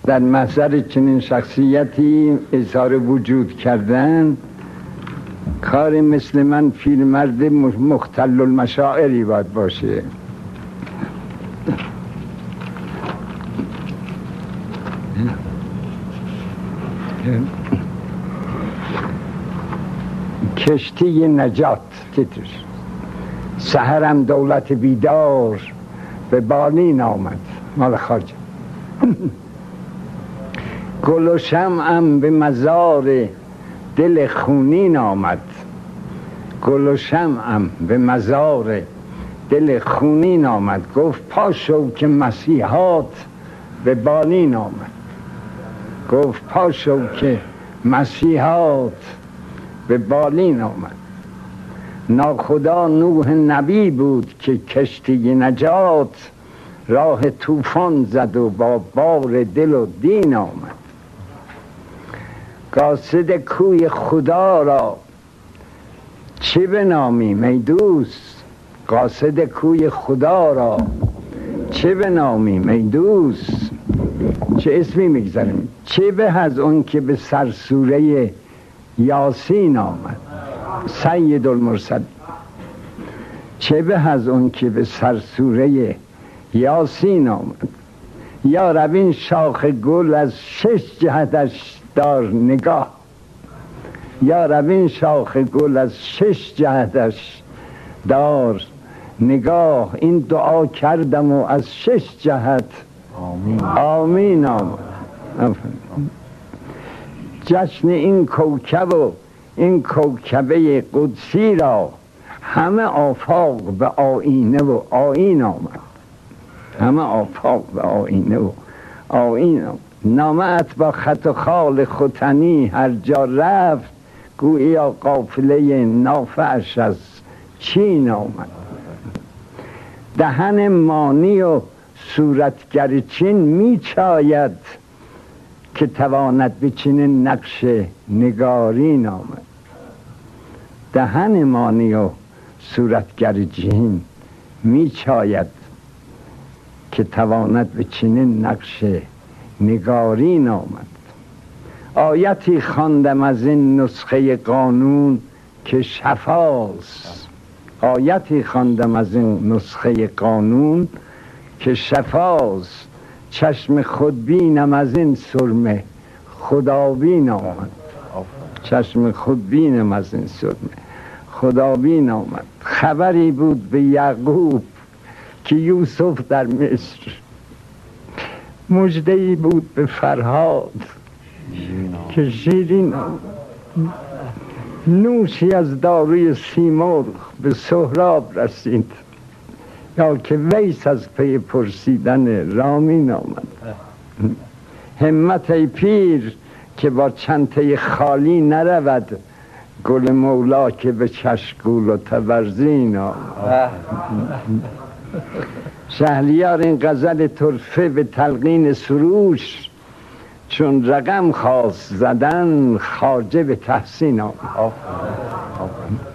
در محضر چنین شخصیتی اظهار وجود کردن کار مثل من پیرمرد مختل المشاعری باید باشه. کشتی نجات تیترش. سحرم دولت بیدار به بالین آمد، مال خارج. گل و شمعم به مزار دل خونین آمد، گل و شمعم به مزار دل خونین آمد. گفت پاشو که مسیحات به بالین آمد، گفت پاشو که مسیحات به بالین آمد. ناخدا نوح نبی بود که کشتی نجات راه طوفان زد و با بار دل و دین آمد. قاصد کوی خدا را چه بنامیم ای دوست؟ قاصد کوی خدا را چه بنامیم ای دوست؟ چه اسمی میگذاریم؟ چه به از اون که به سرسوره یاسین آمد، سید المرسل. چه به از اون که به سرسوره یاسین آمد. یا روین شاخ گل از 6 جهتش دار نگاه، یا روین شاخ گل از 6 جهتش دار نگاه. این دعا کردم و از 6 جهت آمین آمین آمد. جشن این کوکب و این کوکبه قدسی را همه آفاق به آینه و آیین آمد، همه آفاق به آینه و آیین آمد. نامت با خط و خال ختنی هر جا رفت، گویا قافله نافعش از چین آمد. دهن مانی و صورتگر چین می چاید که تواند به چنین نقش نگارین آمد. دهن مانی و صورتگر چین می چاید که تواند به چنین نقش نگارین آمد. آیتی خواندم از این نسخه قانون که شفاست، آیتی خواندم از این نسخه قانون که شفاست. چشم خودبینم از این سرمه خدابین آمد، چشم خودبینم از این سرمه خدابین آمد. خبری بود به یعقوب که یوسف در مصر، مژده‌ای بود به فرهاد که شیرین آمد. نوشی از داروی سیمرغ به سهراب رسید، یا که ویس از پی پرسیدن رامین آمد. همت ای پیر که با چنته خالی نرود، گل مولا که به چشگول و تبرزین آمد. شهریار این غزل طرفه به تلقین سروش چون رقم خواست زدن، خواجه به تحسین آمد.